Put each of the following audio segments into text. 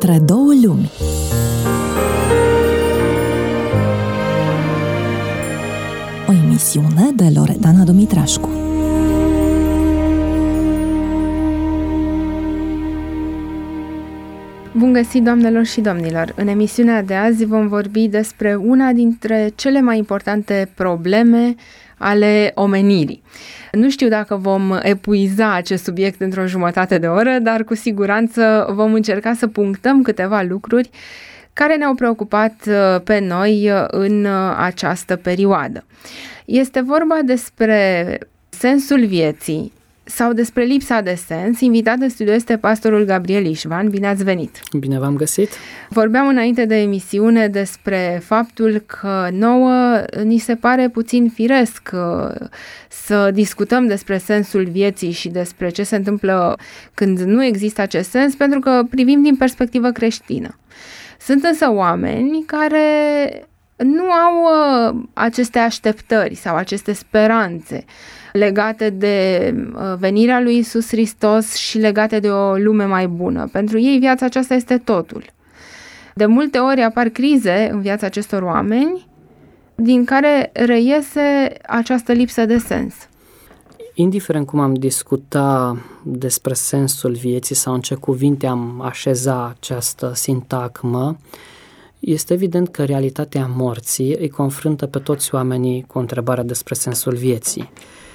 Între două lumi. O emisiune de Loredana Dumitrașcu. Bun găsit, doamnelor și domnilor! În emisiunea de azi vom vorbi despre una dintre cele mai importante probleme ale omenirii. Nu știu dacă vom epuiza acest subiect într-o jumătate de oră, dar cu siguranță vom încerca să punctăm câteva lucruri care ne-au preocupat pe noi în această perioadă. Este vorba despre sensul vieții sau despre lipsa de sens. Invitat în studio este pastorul Gabriel Ișvan. Bine ați venit! Bine v-am găsit! Vorbeam înainte de emisiune despre faptul că nouă ni se pare puțin firesc să discutăm despre sensul vieții și despre ce se întâmplă când nu există acest sens, pentru că privim din perspectivă creștină. Sunt însă oameni care nu au aceste așteptări sau aceste speranțe legate de venirea lui Iisus Hristos și legate de o lume mai bună. Pentru ei viața aceasta este totul. De multe ori apar crize în viața acestor oameni din care reiese această lipsă de sens. Indiferent cum am discutat despre sensul vieții sau în ce cuvinte am așeza această sintagmă, este evident că realitatea morții îi confruntă pe toți oamenii cu întrebarea despre sensul vieții.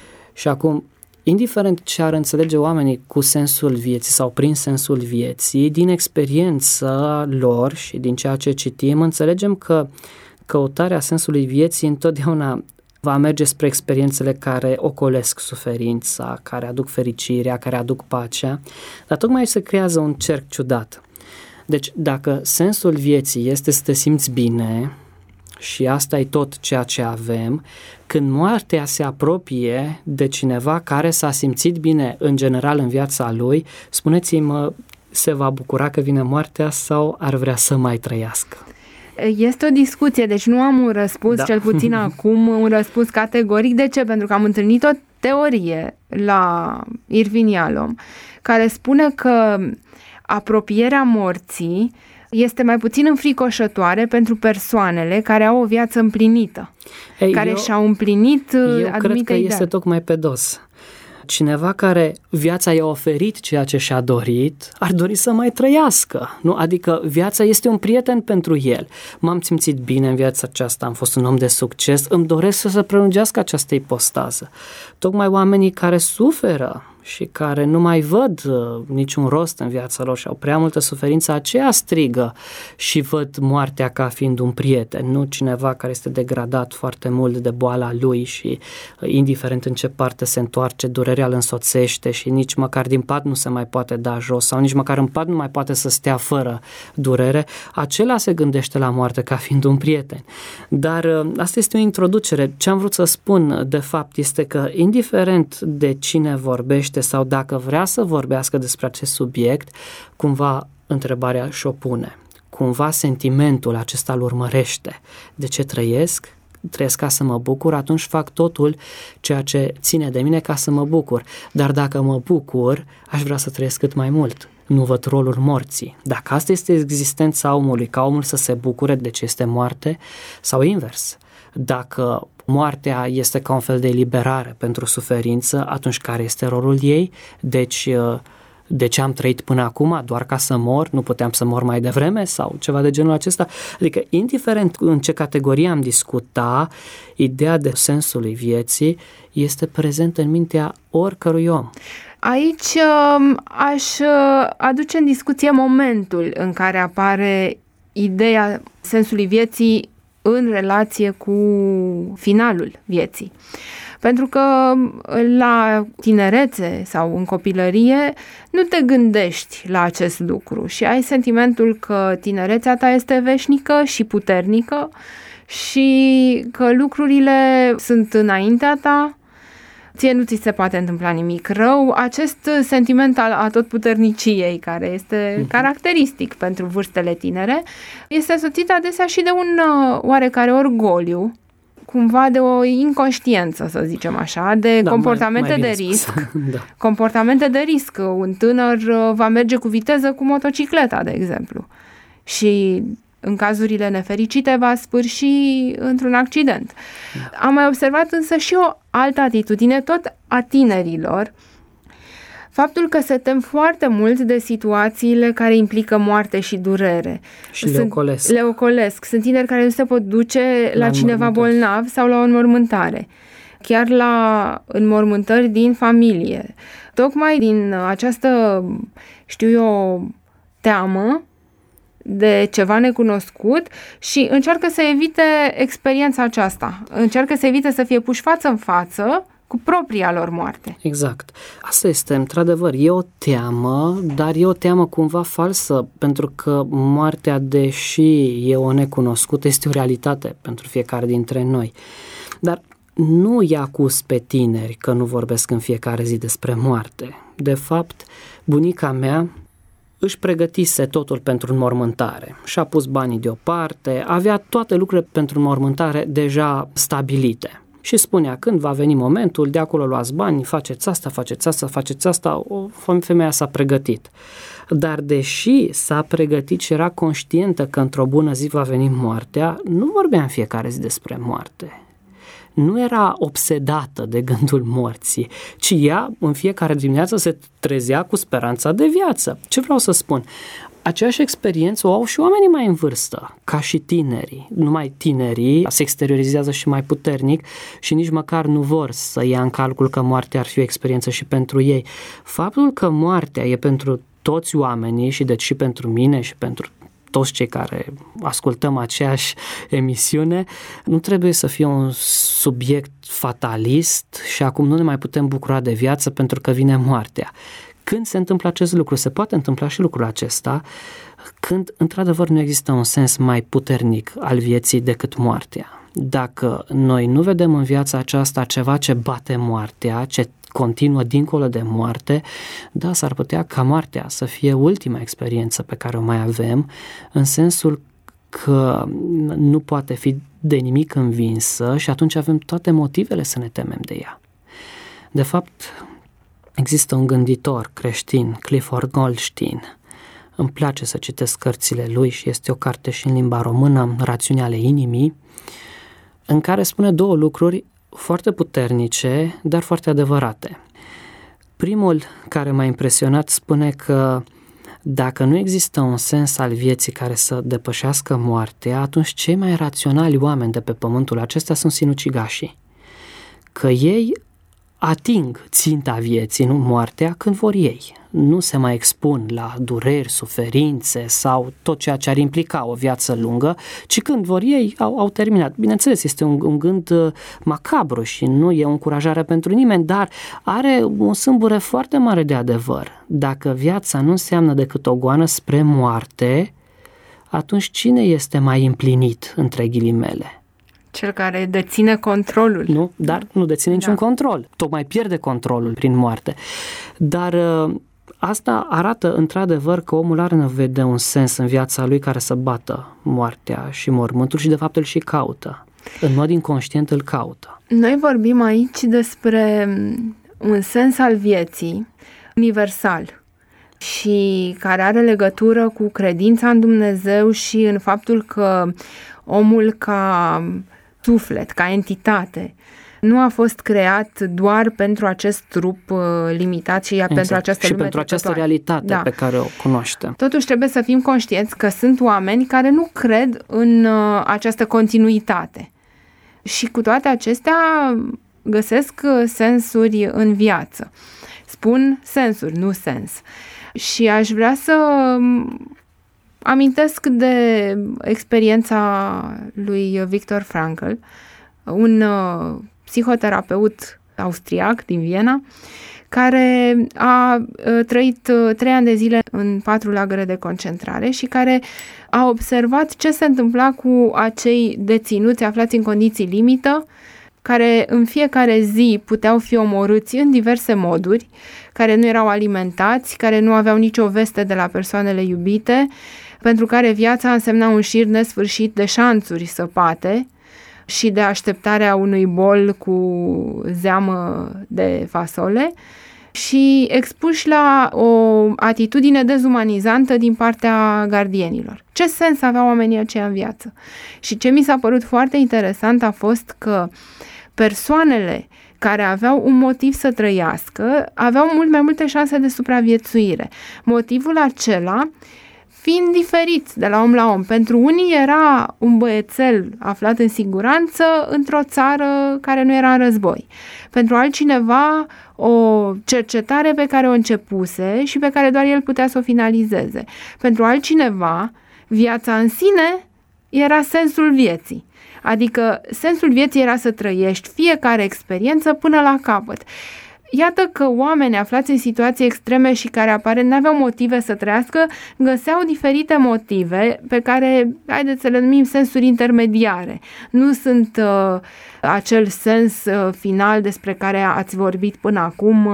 Și acum, indiferent ce ar înțelege oamenii cu sensul vieții sau prin sensul vieții, din experiența lor și din ceea ce citim, înțelegem că căutarea sensului vieții întotdeauna va merge spre experiențele care ocolesc suferința, care aduc fericirea, care aduc pacea, dar tocmai se creează un cerc ciudat. Deci, dacă sensul vieții este să te simți bine și asta e tot ceea ce avem, când moartea se apropie de cineva care s-a simțit bine în general în viața lui, spuneți-mă, se va bucura că vine moartea sau ar vrea să mai trăiască? Este o discuție, deci nu am un răspuns, cel puțin acum, un răspuns categoric. De ce? Pentru că am întâlnit o teorie la Irvin Yalom care spune că apropierea morții este mai puțin înfricoșătoare pentru persoanele care au o viață împlinită, care și-au împlinit eu cred că este tocmai pe dos. Cineva care viața i-a oferit ceea ce și-a dorit, ar dori să mai trăiască, nu? Adică viața este un prieten pentru el. M-am simțit bine în viața aceasta, am fost un om de succes, îmi doresc să se prelungească această ipostază. Tocmai oamenii care suferă și care nu mai văd niciun rost în viața lor și au prea multă suferință, aceea strigă și văd moartea ca fiind un prieten, nu cineva care este degradat foarte mult de boala lui și indiferent în ce parte se întoarce, durerea îl însoțește și nici măcar din pat nu se mai poate da jos sau nici măcar în pat nu mai poate să stea fără durere, acela se gândește la moarte ca fiind un prieten. Dar asta este o introducere. Ce am vrut să spun de fapt este că indiferent de cine vorbește sau dacă vrea să vorbească despre acest subiect, cumva întrebarea și-o pune. Cumva sentimentul acesta îl urmărește. De ce trăiesc? Trăiesc ca să mă bucur, atunci fac totul ceea ce ține de mine ca să mă bucur. Dar dacă mă bucur, aș vrea să trăiesc cât mai mult. Nu văd rolul morții. Dacă asta este existența omului, ca omul să se bucure de ce este moarte, sau invers. Dacă moartea este ca un fel de eliberare pentru suferință, atunci care este rolul ei? Deci, de ce am trăit până acum? Doar ca să mor? Nu puteam să mor mai devreme? Sau ceva de genul acesta? Adică, indiferent în ce categorie am discutat, ideea de sensului vieții este prezentă în mintea oricărui om. Aici aș aduce în discuție momentul în care apare ideea sensului vieții în relație cu finalul vieții. Pentru că la tinerețe sau în copilărie nu te gândești la acest lucru și ai sentimentul că tinerețea ta este veșnică și puternică și că lucrurile sunt înaintea ta, ție nu ți se poate întâmpla nimic rău. Acest sentiment al atotputerniciei, care este caracteristic pentru vârstele tinere, este însoțit adesea și de un oarecare orgoliu cumva de o inconștiență, să zicem așa, de comportamente de risc. Da. Comportamente de risc. Un tânăr va merge cu viteză cu motocicleta, de exemplu. Și în cazurile nefericite va sfârși într-un accident. Am mai observat însă și o altă atitudine, tot a tinerilor, faptul că se tem foarte mult de situațiile care implică moarte și durere. Și le ocolesc. Sunt tineri care nu se pot duce la cineva bolnav sau la o înmormântare. Chiar la înmormântări din familie. Tocmai din această, teamă de ceva necunoscut și încearcă să evite experiența aceasta. Încearcă să evite să fie puși față în față cu propria lor moarte. Exact. Asta este, într-adevăr, e o teamă, dar e o teamă cumva falsă, pentru că moartea, deși e o necunoscută, este o realitate pentru fiecare dintre noi. Dar nu i-a acuz pe tineri că nu vorbesc în fiecare zi despre moarte. De fapt, bunica mea își pregătise totul pentru înmormântare. Și-a pus banii deoparte, avea toate lucrurile pentru înmormântare deja stabilite. Și spunea, când va veni momentul, de acolo luați bani, faceți asta, femeia s-a pregătit. Dar deși s-a pregătit și era conștientă că într-o bună zi va veni moartea, nu vorbea în fiecare zi despre moarte. Nu era obsedată de gândul morții, ci ea în fiecare dimineață se trezea cu speranța de viață. Ce vreau să spun? Aceeași experiență o au și oamenii mai în vârstă, ca și tinerii. Numai tinerii se exteriorizează și mai puternic și nici măcar nu vor să ia în calcul că moartea ar fi o experiență și pentru ei. Faptul că moartea e pentru toți oamenii și deci și pentru mine și pentru toți cei care ascultăm aceeași emisiune, nu trebuie să fie un subiect fatalist și acum nu ne mai putem bucura de viață pentru că vine moartea. Când se întâmplă acest lucru, se poate întâmpla și lucrul acesta, când într-adevăr nu există un sens mai puternic al vieții decât moartea. Dacă noi nu vedem în viața aceasta ceva ce bate moartea, ce continuă dincolo de moarte, da, s-ar putea ca moartea să fie ultima experiență pe care o mai avem, în sensul că nu poate fi de nimic învinsă și atunci avem toate motivele să ne temem de ea. De fapt, există un gânditor creștin, Clifford Goldstein. Îmi place să citesc cărțile lui și este o carte și în limba română, Rațiunea ale inimii, în care spune două lucruri foarte puternice, dar foarte adevărate. Primul, care m-a impresionat, spune că dacă nu există un sens al vieții care să depășească moartea, atunci cei mai raționali oameni de pe pământul acesta sunt sinucigașii. Că ei ating ținta vieții, nu moartea, când vor ei. Nu se mai expun la dureri, suferințe sau tot ceea ce ar implica o viață lungă, ci când vor ei, au terminat. Bineînțeles, este un gând macabru și nu e o încurajare pentru nimeni, dar are un sâmbure foarte mare de adevăr. Dacă viața nu înseamnă decât o goană spre moarte, atunci cine este mai împlinit, între ghilimele? Cel care deține controlul. Nu, dar nu deține niciun control. Tocmai pierde controlul prin moarte. Dar asta arată într-adevăr că omul are nevoie de un sens în viața lui care să bată moartea și mormântul și de fapt îl și caută. În mod inconștient îl caută. Noi vorbim aici despre un sens al vieții universal și care are legătură cu credința în Dumnezeu și în faptul că omul ca suflet, ca entitate, nu a fost creat doar pentru acest trup limitat și pentru această lume pentru această realitate pe care o cunoaștem. Totuși trebuie să fim conștienți că sunt oameni care nu cred în această continuitate. Și cu toate acestea găsesc sensuri în viață. Spun sensuri, nu sens. Și aș vrea să amintesc de experiența lui Viktor Frankl, un psihoterapeut austriac din Viena, care a trăit 3 ani de zile în 4 lagăre de concentrare și care a observat ce se întâmpla cu acei deținuți aflați în condiții limită, care în fiecare zi puteau fi omorâți în diverse moduri, care nu erau alimentați, care nu aveau nicio veste de la persoanele iubite, pentru care viața însemna un șir nesfârșit de șanțuri săpate, și de așteptarea unui bol cu zeamă de fasole și expuși la o atitudine dezumanizantă din partea gardienilor. Ce sens aveau oamenii aceia în viață? Și ce mi s-a părut foarte interesant a fost că persoanele care aveau un motiv să trăiască aveau mult mai multe șanse de supraviețuire. Motivul acela fiind diferit de la om la om. Pentru unii era un băiețel aflat în siguranță într-o țară care nu era în război. Pentru altcineva o cercetare pe care o începuse și pe care doar el putea să o finalizeze. Pentru altcineva viața în sine era sensul vieții. Adică sensul vieții era să trăiești fiecare experiență până la capăt. Iată că oameni aflați în situații extreme și care aparent n-aveau motive să trăiască, găseau diferite motive pe care, haideți să le numim sensuri intermediare. Nu sunt acel sens final despre care ați vorbit până acum,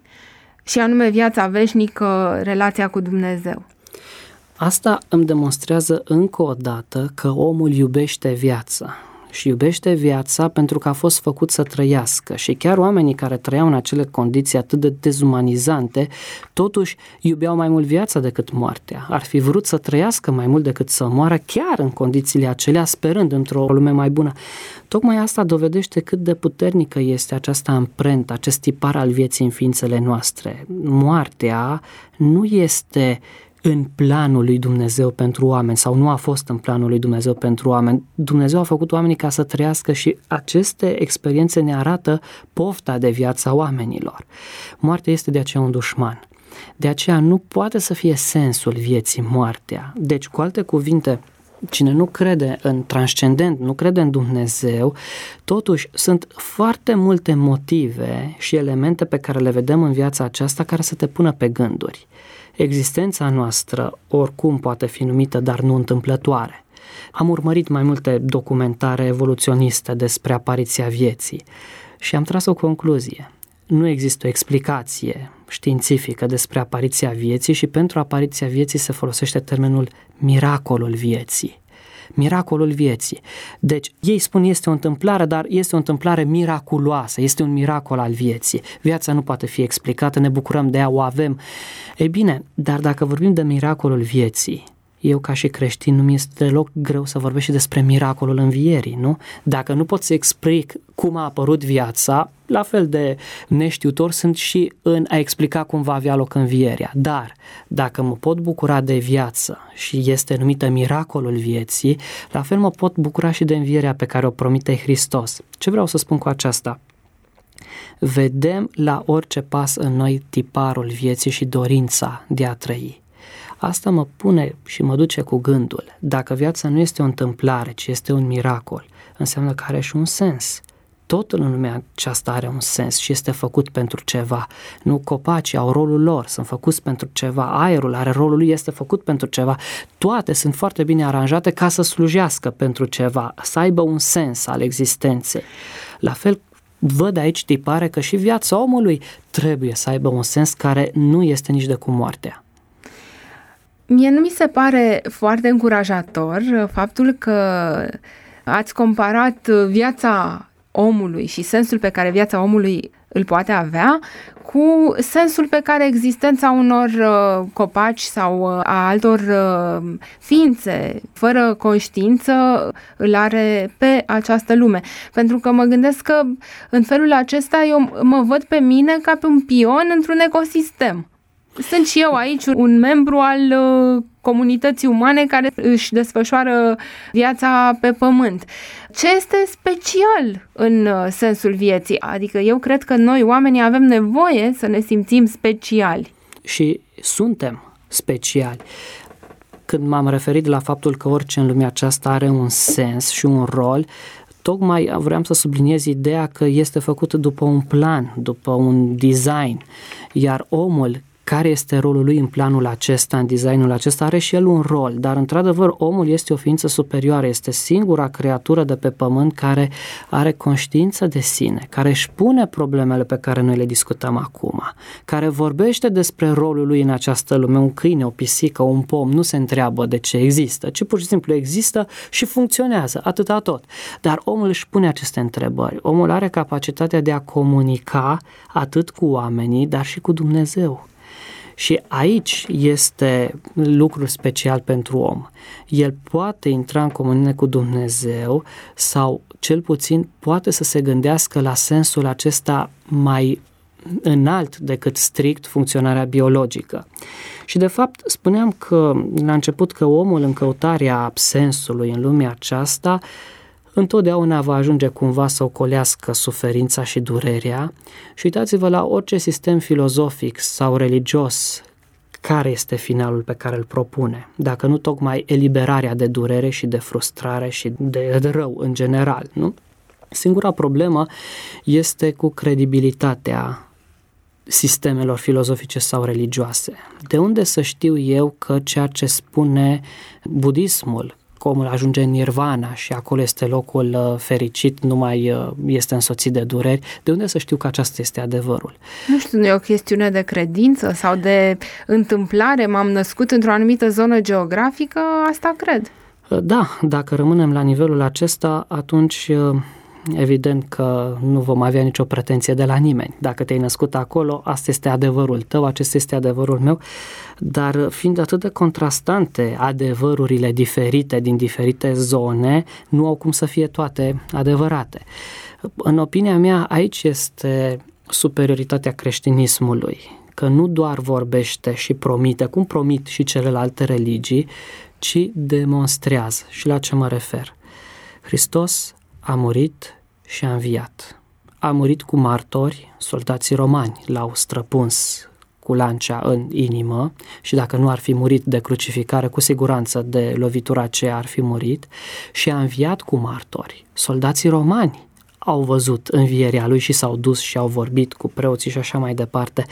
și anume viața veșnică, relația cu Dumnezeu. Asta îmi demonstrează încă o dată că omul iubește viața. Și iubește viața pentru că a fost făcut să trăiască. Și chiar oamenii care trăiau în acele condiții atât de dezumanizante, totuși iubeau mai mult viața decât moartea. Ar fi vrut să trăiască mai mult decât să moară, chiar în condițiile acelea, sperând într-o lume mai bună. Tocmai asta dovedește cât de puternică este această amprentă, acest tipar al vieții în ființele noastre. Moartea nu este în planul lui Dumnezeu pentru oameni sau nu a fost în planul lui Dumnezeu pentru oameni. Dumnezeu a făcut oamenii ca să trăiască și aceste experiențe ne arată pofta de viața oamenilor. Moartea este de aceea un dușman. De aceea nu poate să fie sensul vieții moartea. Deci, cu alte cuvinte, cine nu crede în transcendent, nu crede în Dumnezeu, totuși sunt foarte multe motive și elemente pe care le vedem în viața aceasta care să te pună pe gânduri. Existența noastră oricum poate fi numită, dar nu întâmplătoare. Am urmărit mai multe documentare evoluționiste despre apariția vieții și am tras o concluzie. Nu există o explicație științifică despre apariția vieții și pentru apariția vieții se folosește termenul miracolul vieții. Miracolul vieții. Deci, ei spun este o întâmplare, dar este o întâmplare miraculoasă, este un miracol al vieții. Viața nu poate fi explicată, ne bucurăm de ea, o avem. Ei bine, dar dacă vorbim de miracolul vieții, eu ca și creștin nu mi este deloc greu să vorbesc și despre miracolul învierii, nu? Dacă nu pot să explic cum a apărut viața, la fel de neștiutor sunt și în a explica cum va avea loc învierea. Dar dacă mă pot bucura de viață și este numită miracolul vieții, la fel mă pot bucura și de învierea pe care o promite Hristos. Ce vreau să spun cu aceasta? Vedem la orice pas în noi tiparul vieții și dorința de a trăi. Asta mă pune și mă duce cu gândul. Dacă viața nu este o întâmplare, ci este un miracol, înseamnă că are și un sens. Totul în lumea aceasta are un sens și este făcut pentru ceva. Nu, copacii au rolul lor, sunt făcuți pentru ceva, aerul are rolul lui, este făcut pentru ceva. Toate sunt foarte bine aranjate ca să slujească pentru ceva, să aibă un sens al existenței. La fel, văd aici tipare că și viața omului trebuie să aibă un sens care nu este nici de cum moartea. Mie nu mi se pare foarte încurajator faptul că ați comparat viața omului și sensul pe care viața omului îl poate avea cu sensul pe care existența unor copaci sau a altor ființe fără conștiință îl are pe această lume. Pentru că mă gândesc că în felul acesta eu mă văd pe mine ca pe un pion într-un ecosistem. Sunt și eu aici un membru al comunității umane care își desfășoară viața pe pământ. Ce este special în sensul vieții? Adică eu cred că noi, oamenii, avem nevoie să ne simțim speciali. Și suntem speciali. Când m-am referit la faptul că orice în lumea aceasta are un sens și un rol, tocmai vreau să subliniez ideea că este făcut după un plan, după un design, iar omul care este rolul lui în planul acesta, în designul acesta, are și el un rol, dar într-adevăr omul este o ființă superioară, este singura creatură de pe pământ care are conștiință de sine, care își pune problemele pe care noi le discutăm acum, care vorbește despre rolul lui în această lume. Un câine, o pisică, un pom nu se întreabă de ce există, ci pur și simplu există și funcționează, atâta tot. Dar omul își pune aceste întrebări. Omul are capacitatea de a comunica atât cu oamenii, dar și cu Dumnezeu. Și aici este lucrul special pentru om. El poate intra în comuniune cu Dumnezeu sau cel puțin poate să se gândească la sensul acesta mai înalt decât strict funcționarea biologică. Și de fapt spuneam că la început că omul în căutarea sensului în lumea aceasta întotdeauna va ajunge cumva să ocolească suferința și durerea și uitați-vă la orice sistem filozofic sau religios care este finalul pe care îl propune, dacă nu tocmai eliberarea de durere și de frustrare și de rău în general, nu? Singura problemă este cu credibilitatea sistemelor filozofice sau religioase. De unde să știu eu că ceea ce spune budismul, că omul ajunge în nirvana și acolo este locul fericit, nu mai este însoțit de dureri, de unde să știu că aceasta este adevărul? Nu știu, nu e o chestiune de credință sau de întâmplare, m-am născut într-o anumită zonă geografică, asta cred. Da, dacă rămânem la nivelul acesta, atunci evident că nu vom avea nicio pretenție de la nimeni. Dacă te-ai născut acolo, asta este adevărul tău, acesta este adevărul meu, dar fiind atât de contrastante adevărurile diferite din diferite zone, nu au cum să fie toate adevărate. În opinia mea, aici este superioritatea creștinismului, că nu doar vorbește și promite, cum promit și celelalte religii, ci demonstrează. Și la ce mă refer? Hristos a murit și a înviat. A murit cu martori, soldații romani l-au străpuns cu lancea în inimă și dacă nu ar fi murit de crucificare, cu siguranță de lovitura aceea ar fi murit, și a înviat cu martori. Soldații romani au văzut învierea lui și s-au dus și au vorbit cu preoții și așa mai departe.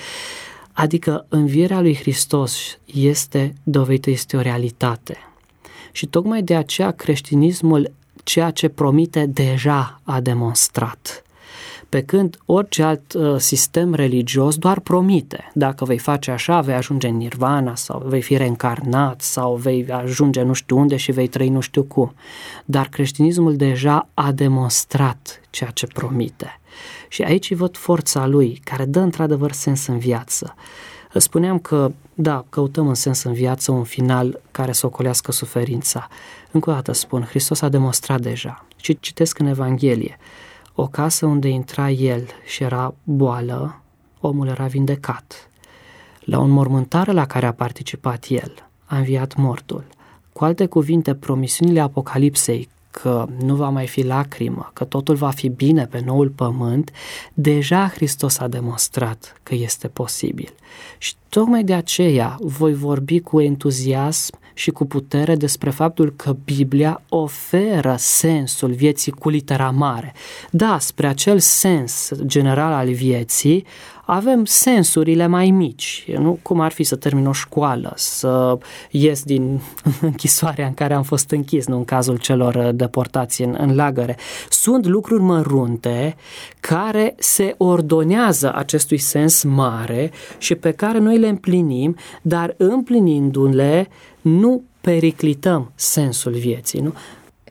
Adică învierea lui Hristos este dovedită, este o realitate. Și tocmai de aceea creștinismul ceea ce promite deja a demonstrat. Pe când orice alt sistem religios doar promite. Dacă vei face așa, vei ajunge în nirvana sau vei fi reîncarnat sau vei ajunge nu știu unde și vei trăi nu știu cum. Dar creștinismul deja a demonstrat ceea ce promite. Și aici văd forța lui, care dă într-adevăr sens în viață. Spuneam că, da, căutăm în sens în viață un final care să ocolească suferința. Încă o dată spun, Hristos a demonstrat deja. Și citesc în Evanghelie, o casă unde intra el și era boală, omul era vindecat. La o înmormântare la care a participat el, a înviat mortul. Cu alte cuvinte, promisiunile Apocalipsei că nu va mai fi lacrimă, că totul va fi bine pe noul pământ, deja Hristos a demonstrat că este posibil. Și tocmai de aceea voi vorbi cu entuziasm și cu putere despre faptul că Biblia oferă sensul vieții cu litera mare. Da, spre acel sens general al vieții avem sensurile mai mici, nu? Cum ar fi să termin o școală, să ies din închisoarea în care am fost închis, nu în cazul celor deportați în lagăre. Sunt lucruri mărunte care se ordonează acestui sens mare și pe care noi le împlinim, dar împlinindu-le nu periclităm sensul vieții, nu?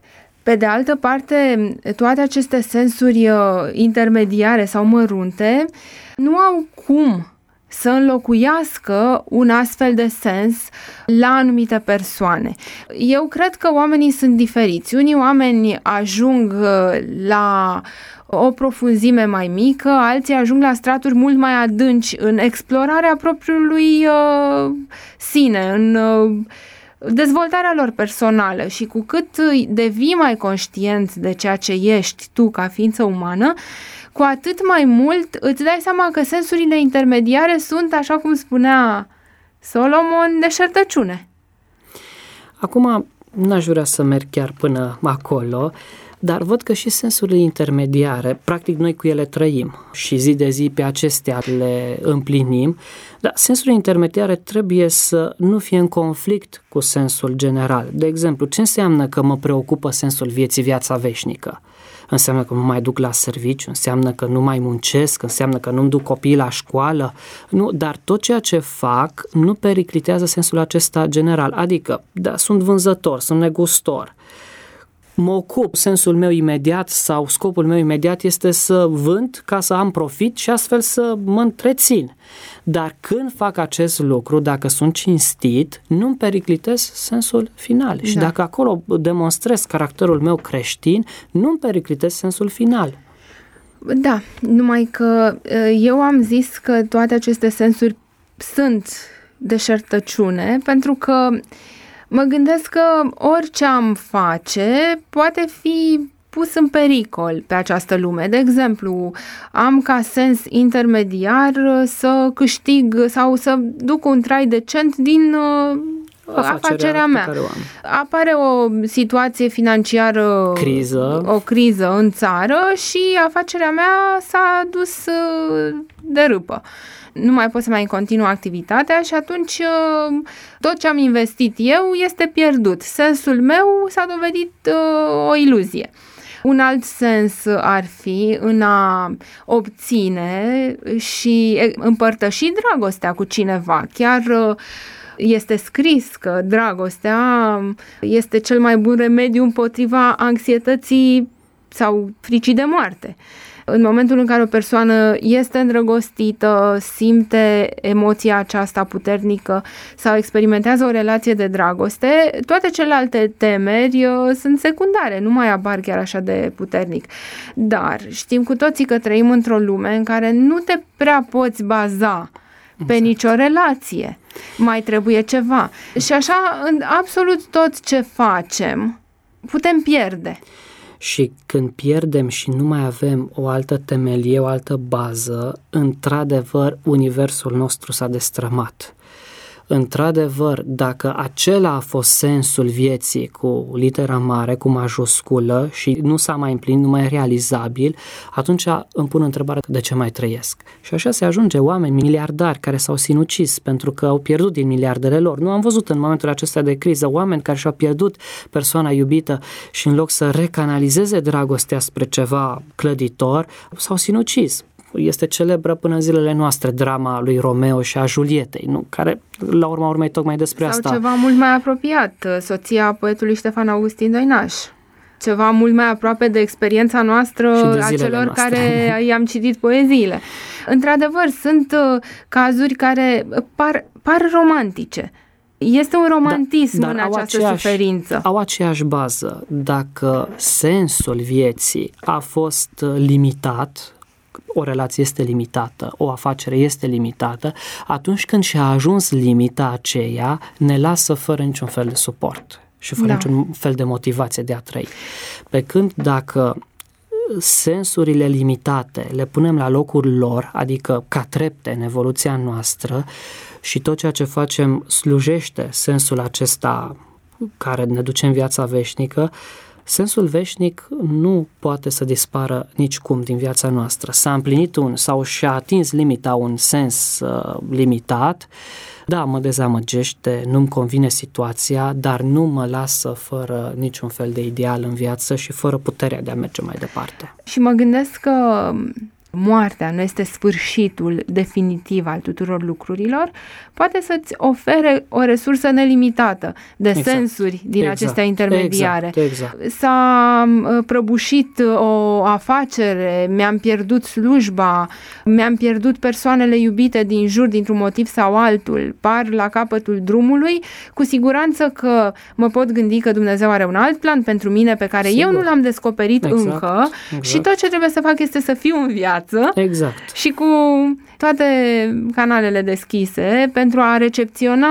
Pe de altă parte, toate aceste sensuri intermediare sau mărunte nu au cum să înlocuiască un astfel de sens la anumite persoane. Eu cred că oamenii sunt diferiți. Unii oameni ajung la o profunzime mai mică, alții ajung la straturi mult mai adânci în explorarea propriului sine, în dezvoltarea lor personală, și cu cât devii mai conștient de ceea ce ești tu ca ființă umană, cu atât mai mult îți dai seama că sensurile intermediare sunt, așa cum spunea Solomon, deșertăciune. Acum, n-aș vrea să merg chiar până acolo, dar văd că și sensurile intermediare, practic noi cu ele trăim și zi de zi pe acestea le împlinim, dar sensurile intermediare trebuie să nu fie în conflict cu sensul general. De exemplu, ce înseamnă că mă preocupă sensul vieții, viața veșnică? Înseamnă că nu mai duc la serviciu, înseamnă că nu mai muncesc, înseamnă că nu-mi duc copiii la școală. Nu, dar tot ceea ce fac nu periclitează sensul acesta general. Adică, da, sunt vânzător, sunt negustor. Mă ocup, sensul meu imediat sau scopul meu imediat este să vând ca să am profit și astfel să mă întrețin. Dar când fac acest lucru, dacă sunt cinstit, nu-mi periclitez sensul final. Și dacă acolo demonstrez caracterul meu creștin, nu-mi periclitez sensul final. Da, numai că eu am zis că toate aceste sensuri sunt deșertăciune, pentru că mă gândesc că orice am face poate fi pus în pericol pe această lume. De exemplu, am ca sens intermediar să câștig sau să duc un trai decent din afacerea mea. Apare o situație financiară, o criză în țară și afacerea mea s-a dus de râpă. Nu mai pot să mai continu activitatea și atunci tot ce am investit eu este pierdut. Sensul meu s-a dovedit o iluzie. Un alt sens ar fi în a obține și împărtăși dragostea cu cineva. Chiar este scris că dragostea este cel mai bun remediu împotriva anxietății sau fricii de moarte. În momentul în care o persoană este îndrăgostită, simte emoția aceasta puternică sau experimentează o relație de dragoste, toate celelalte temeri sunt secundare, nu mai apar chiar așa de puternic. Dar știm cu toții că trăim într-o lume în care nu te prea poți baza pe nicio relație. Mai trebuie ceva. Și așa, în absolut tot ce facem, putem pierde. Și când pierdem și nu mai avem o altă temelie, o altă bază, într-adevăr, universul nostru s-a destrămat. Într-adevăr, dacă acela a fost sensul vieții cu litera mare, cu majusculă și nu s-a mai împlinit, nu mai e realizabil, atunci îmi pun întrebarea de ce mai trăiesc. Și așa se ajunge oameni miliardari care s-au sinucis pentru că au pierdut din miliardele lor. Nu am văzut în momentul acesta de criză oameni care și-au pierdut persoana iubită și în loc să recanalizeze dragostea spre ceva clăditor, s-au sinucis. Este celebră până în zilele noastre drama lui Romeo și a Julietei, nu? Care la urma urmei tocmai despre sau asta. Sau ceva mult mai apropiat, soția poetului Ștefan Augustin Doinaș. Ceva mult mai aproape de experiența noastră a celor noastre care i-am citit poeziile. Într-adevăr, sunt cazuri care par romantice. Este un romantism în această suferință. Au aceeași bază. Dacă sensul vieții a fost limitat, o relație este limitată, o afacere este limitată, atunci când și-a ajuns limita aceea, ne lasă fără niciun fel de suport și fără niciun fel de motivație de a trăi. Pe când dacă sensurile limitate le punem la locul lor, adică ca trepte în evoluția noastră și tot ceea ce facem slujește sensul acesta care ne duce în viața veșnică, sensul veșnic nu poate să dispară nicicum din viața noastră. S-a împlinit sau și-a atins limita un sens limitat, da, mă dezamăgește, nu-mi convine situația, dar nu mă lasă fără niciun fel de ideal în viață și fără puterea de a merge mai departe. Și mă gândesc că moartea nu este sfârșitul definitiv al tuturor lucrurilor, poate să-ți ofere o resursă nelimitată de sensuri din acestea intermediare. Exact. S-a prăbușit o afacere, mi-am pierdut slujba, mi-am pierdut persoanele iubite din jur dintr-un motiv sau altul, par la capătul drumului, cu siguranță că mă pot gândi că Dumnezeu are un alt plan pentru mine pe care eu nu l-am descoperit încă și tot ce trebuie să fac este să fiu în viață. Exact. Și cu toate canalele deschise pentru a recepționa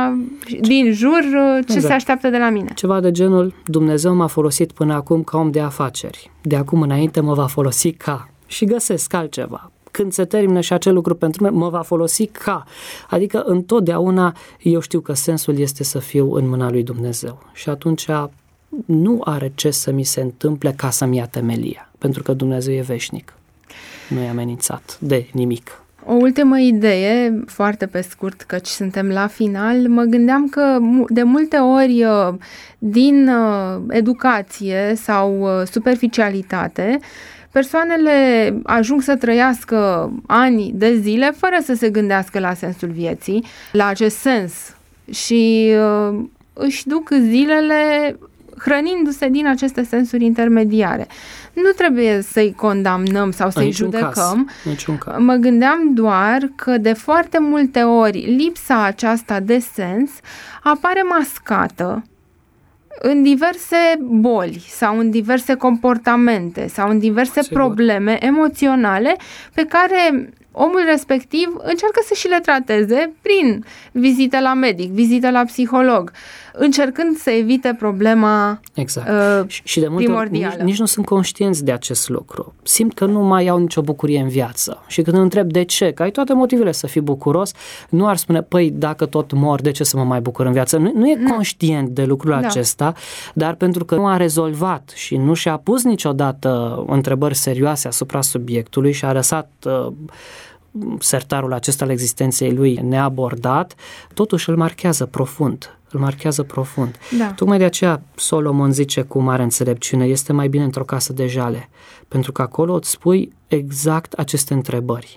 din jur ce se așteaptă de la mine. Ceva de genul, Dumnezeu m-a folosit până acum ca om de afaceri. De acum înainte mă va folosi ca. Și găsesc altceva. Când se termină și acel lucru pentru mine, mă va folosi ca. Adică întotdeauna eu știu că sensul este să fiu în mâna lui Dumnezeu. Și atunci nu are ce să mi se întâmple ca să-mi ia temelia, pentru că Dumnezeu e veșnic, nu e amenințat de nimic. O ultimă idee, foarte pe scurt, căci suntem la final, mă gândeam că de multe ori din educație sau superficialitate, persoanele ajung să trăiască ani de zile fără să se gândească la sensul vieții, la acest sens și își duc zilele hrănindu-se din aceste sensuri intermediare. Nu trebuie să-i condamnăm sau să-i judecăm. Niciun caz. Mă gândeam doar că de foarte multe ori lipsa aceasta de sens apare mascată în diverse boli sau în diverse comportamente sau în diverse probleme emoționale pe care omul respectiv încearcă să și le trateze prin vizite la medic, vizite la psiholog, încercând să evite problema și de multe ori nici nu sunt conștienți de acest lucru. Simt că nu mai au nicio bucurie în viață și când îl întreb de ce, că ai toate motivele să fii bucuros, nu ar spune, păi dacă tot mor, de ce să mă mai bucur în viață? Nu e conștient de lucrul acesta, dar pentru că nu a rezolvat și nu și-a pus niciodată întrebări serioase asupra subiectului și a lăsat sertarul acesta al existenței lui neabordat, totuși îl marchează profund. Da. Tocmai de aceea Solomon zice cu mare înțelepciune, este mai bine într-o casă de jale, pentru că acolo îți pui exact aceste întrebări.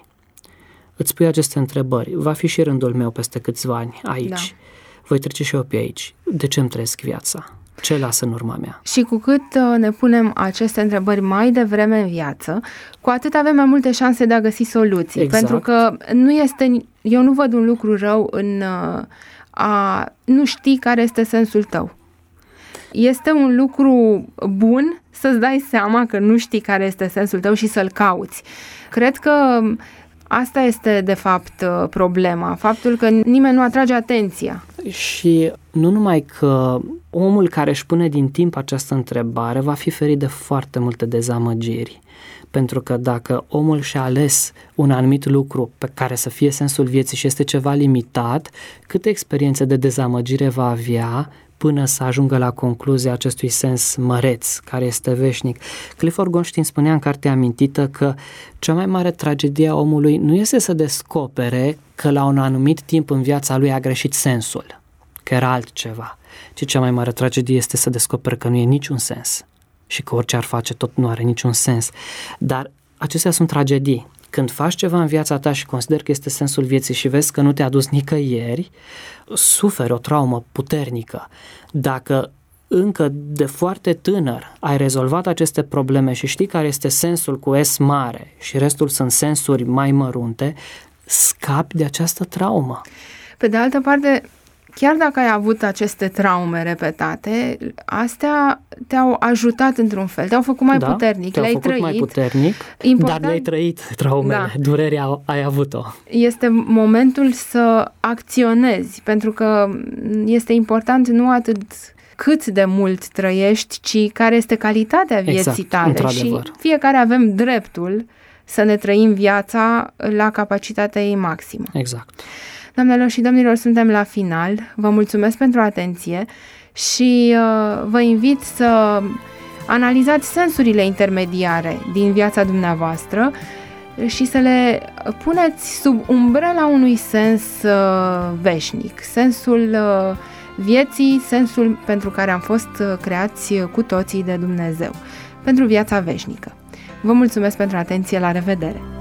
Va fi și rândul meu peste câțiva ani aici. Da. Voi trece și eu pe aici. De ce îmi trăiesc viața? Ce lasă în urma mea? Și cu cât ne punem aceste întrebări mai devreme în viață, cu atât avem mai multe șanse de a găsi soluții. Exact. Pentru că eu nu văd un lucru rău în a nu ști care este sensul tău. Este un lucru bun să-ți dai seama că nu știi care este sensul tău și să-l cauți. Cred că asta este, de fapt, problema. Faptul că nimeni nu atrage atenția. Și nu numai că omul care își pune din timp această întrebare va fi ferit de foarte multe dezamăgiri. Pentru că dacă omul și-a ales un anumit lucru pe care să fie sensul vieții și este ceva limitat, câte experiențe de dezamăgire va avea până să ajungă la concluzia acestui sens măreț, care este veșnic. Clifford Gonstein spunea în cartea amintită că cea mai mare tragedie a omului nu este să descopere că la un anumit timp în viața lui a greșit sensul, că era altceva, ci cea mai mare tragedie este să descopere că nu e niciun sens și că orice ar face tot nu are niciun sens. Dar acestea sunt tragedii. Când faci ceva în viața ta și consideri că este sensul vieții și vezi că nu te-a dus nicăieri, suferi o traumă puternică. Dacă încă de foarte tânăr ai rezolvat aceste probleme și știi care este sensul cu S mare și restul sunt sensuri mai mărunte, scapi de această traumă. Pe de altă parte, chiar dacă ai avut aceste traume repetate, astea te-au ajutat într-un fel, te-au făcut mai puternic, le-ai trăit. Mai puternic, dar le-ai trăit traumele, durerea ai avut-o. Este momentul să acționezi, pentru că este important nu atât cât de mult trăiești, ci care este calitatea vieții tale. Într-adevăr. Și fiecare avem dreptul să ne trăim viața la capacitatea ei maximă. Exact. Doamnelor și domnilor, suntem la final. Vă mulțumesc pentru atenție și vă invit să analizați sensurile intermediare din viața dumneavoastră și să le puneți sub umbrela unui sens veșnic. Sensul vieții, sensul pentru care am fost creați cu toții de Dumnezeu, pentru viața veșnică. Vă mulțumesc pentru atenție, la revedere!